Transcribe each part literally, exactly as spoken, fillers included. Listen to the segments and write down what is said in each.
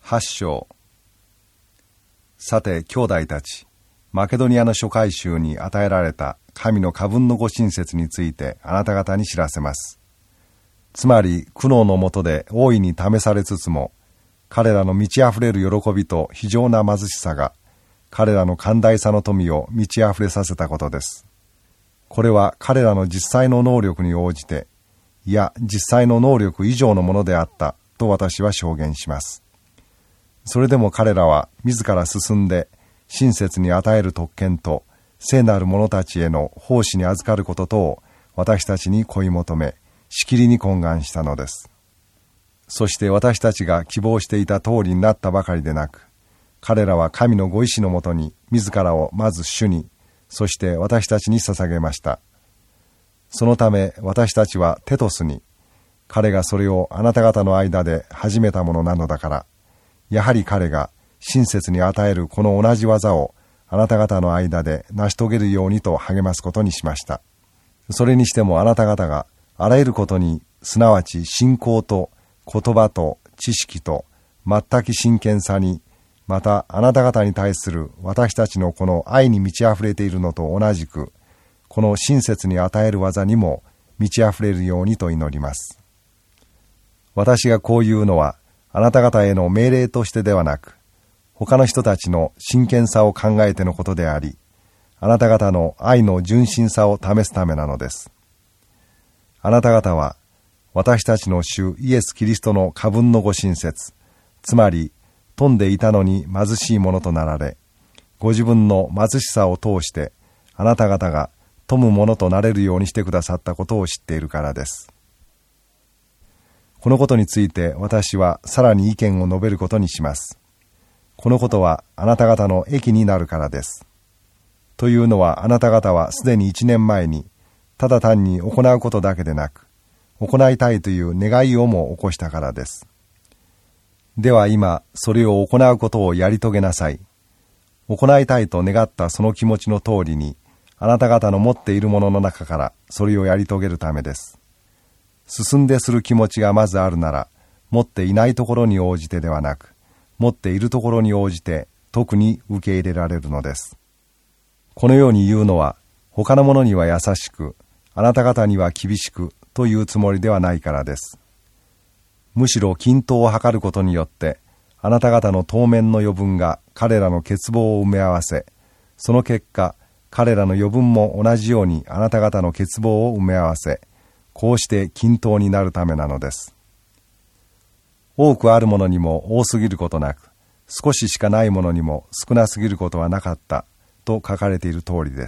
はち章。さて兄弟たち、マケドニアの諸会衆に与えられた神の過分のご親切についてあなた方に知らせます。つまり苦悩のもとで大いに試されつつも、彼らの満ち溢れる喜びと非常な貧しさが彼らの寛大さの富を満ち溢れさせたことです。これは彼らの実際の能力に応じて、いや実際の能力以上のものであったと私は証言します。それでも彼らは自ら進んで親切に与える特権と聖なる者たちへの奉仕に預かることとを私たちに恋い求め、しきりに懇願したのです。そして私たちが希望していた通りになったばかりでなく、彼らは神のご意志のもとに自らをまず主に、そして私たちに捧げました。そのため私たちはテトスに、彼がそれをあなた方の間で始めたものなのだから、やはり彼が親切に与えるこの同じ技をあなた方の間で成し遂げるようにと励ますことにしました。それにしてもあなた方があらゆることに、すなわち信仰と言葉と知識と全く真剣さに、またあなた方に対する私たちのこの愛に満ち溢れているのと同じく、この親切に与える技にも満ち溢れるようにと祈ります。私がこういうのはあなた方への命令としてではなく、他の人たちの真剣さを考えてのことであり、あなた方の愛の純真さを試すためなのです。あなた方は私たちの主イエス・キリストの過分のご親切、つまり富んでいたのに貧しいものとなられ、ご自分の貧しさを通してあなた方が富むものとなれるようにしてくださったことを知っているからです。このことについて私はさらに意見を述べることにします。このことはあなた方の益になるからです。というのはあなた方はすでに一年前にただ単に行うことだけでなく、行いたいという願いをも起こしたからです。では今それを行うことをやり遂げなさい。行いたいと願ったその気持ちの通りに、あなた方の持っているものの中からそれをやり遂げるためです。進んでする気持ちがまずあるなら、持っていないところに応じてではなく、持っているところに応じて特に受け入れられるのです。このように言うのは、他の者には優しく、あなた方には厳しくというつもりではないからです。むしろ均等を図ることによって、あなた方の当面の余分が彼らの欠乏を埋め合わせ、その結果、彼らの余分も同じようにあなた方の欠乏を埋め合わせ、こうして均等になるためなのです。多くあるものにも多すぎることなく、少ししかないものにも少なすぎることはなかったと書かれている通りです。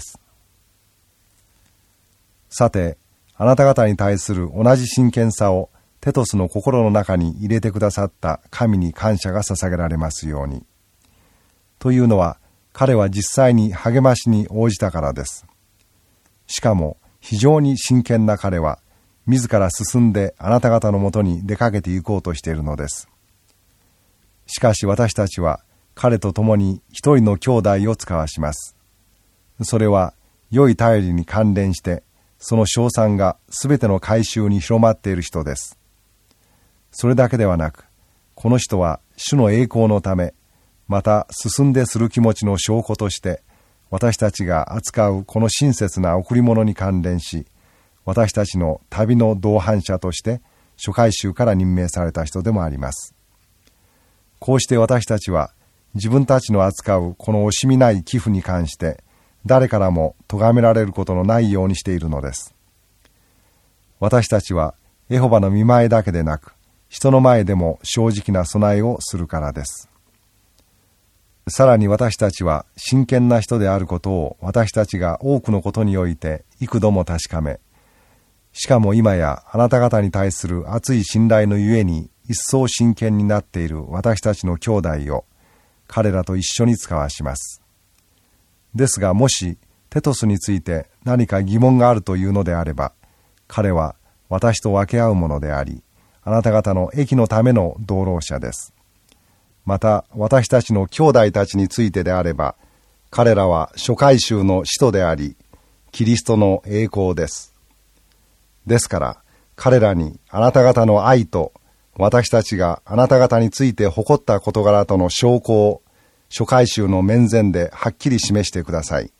さて、あなた方に対する同じ真剣さをテトスの心の中に入れてくださった神に感謝が捧げられますように。というのは、彼は実際に励ましに応じたからです。しかも、非常に真剣な彼は、自ら進んであなた方のもとに出かけて行こうとしているのです。しかし私たちは、彼と共に一人の兄弟を使わします。それは、良い頼りに関連して、その称賛がすべての改宗に広まっている人です。それだけではなく、この人は主の栄光のため、また進んでする気持ちの証拠として、私たちが扱うこの親切な贈り物に関連し、私たちの旅の同伴者として諸会衆から任命された人でもあります。こうして私たちは自分たちの扱うこの惜しみない寄付に関して、誰からも咎められることのないようにしているのです。私たちはエホバの御前だけでなく、人の前でも正直な備えをするからです。さらに私たちは真剣な人であることを私たちが多くのことにおいて幾度も確かめ、しかも今やあなた方に対する熱い信頼のゆえに一層真剣になっている私たちの兄弟を彼らと一緒に使わします。ですがもしテトスについて何か疑問があるというのであれば、彼は私と分け合うものであり、あなた方の益のための同労者です。また私たちの兄弟たちについてであれば、彼らは諸会衆の使徒であり、キリストの栄光です。ですから彼らにあなた方の愛と私たちがあなた方について誇った事柄との証拠を、諸回収の面前ではっきり示してください。